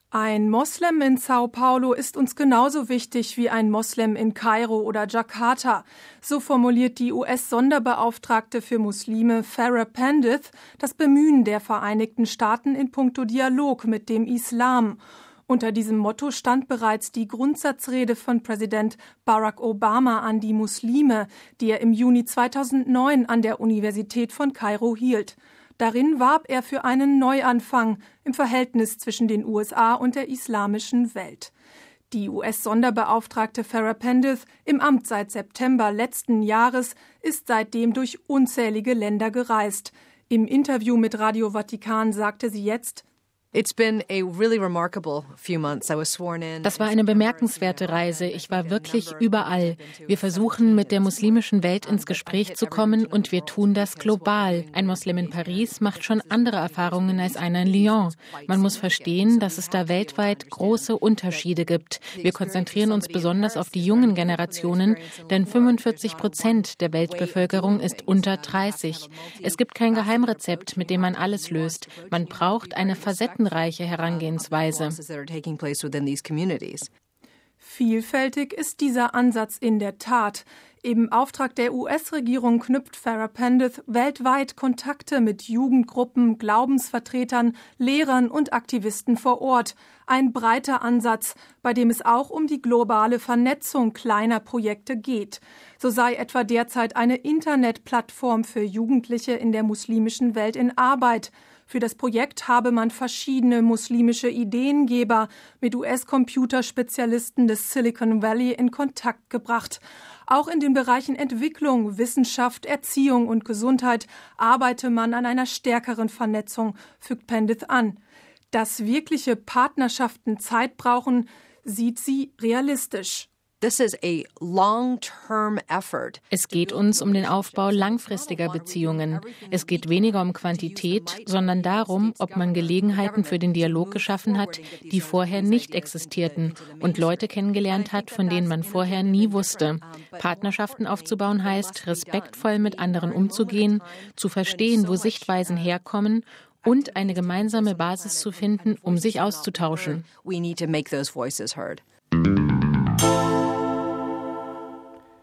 Ein Moslem in Sao Paulo ist uns genauso wichtig wie ein Moslem in Kairo oder Jakarta. So formuliert die US-Sonderbeauftragte für Muslime Farah Pandith das Bemühen der Vereinigten Staaten in puncto Dialog mit dem Islam. Unter diesem Motto stand bereits die Grundsatzrede von Präsident Barack Obama an die Muslime, die er im Juni 2009 an der Universität von Kairo hielt. Darin warb er für einen Neuanfang im Verhältnis zwischen den USA und der islamischen Welt. Die US-Sonderbeauftragte Farah Pandith, im Amt seit September letzten Jahres, ist seitdem durch unzählige Länder gereist. Im Interview mit Radio Vatikan sagte sie jetzt: Das war eine bemerkenswerte Reise. Ich war wirklich überall. Wir versuchen, mit der muslimischen Welt ins Gespräch zu kommen, und wir tun das global. Ein Moslem in Paris macht schon andere Erfahrungen als einer in Lyon. Man muss verstehen, dass es da weltweit große Unterschiede gibt. Wir konzentrieren uns besonders auf die jungen Generationen, denn 45% der Weltbevölkerung ist unter 30. Es gibt kein Geheimrezept, mit dem man alles löst. Man braucht eine facettenreiche Herangehensweise. Vielfältig ist dieser Ansatz in der Tat. Im Auftrag der US-Regierung knüpft Farah Pandith weltweit Kontakte mit Jugendgruppen, Glaubensvertretern, Lehrern und Aktivisten vor Ort. Ein breiter Ansatz, bei dem es auch um die globale Vernetzung kleiner Projekte geht. So sei etwa derzeit eine Internetplattform für Jugendliche in der muslimischen Welt in Arbeit. Für das Projekt habe man verschiedene muslimische Ideengeber mit US-Computerspezialisten des Silicon Valley in Kontakt gebracht. Auch in den Bereichen Entwicklung, Wissenschaft, Erziehung und Gesundheit arbeite man an einer stärkeren Vernetzung, fügt Pandith an. Dass wirkliche Partnerschaften Zeit brauchen, sieht sie realistisch. Es geht uns um den Aufbau langfristiger Beziehungen. Es geht weniger um Quantität, sondern darum, ob man Gelegenheiten für den Dialog geschaffen hat, die vorher nicht existierten, und Leute kennengelernt hat, von denen man vorher nie wusste. Partnerschaften aufzubauen heißt, respektvoll mit anderen umzugehen, zu verstehen, wo Sichtweisen herkommen, und eine gemeinsame Basis zu finden, um sich auszutauschen.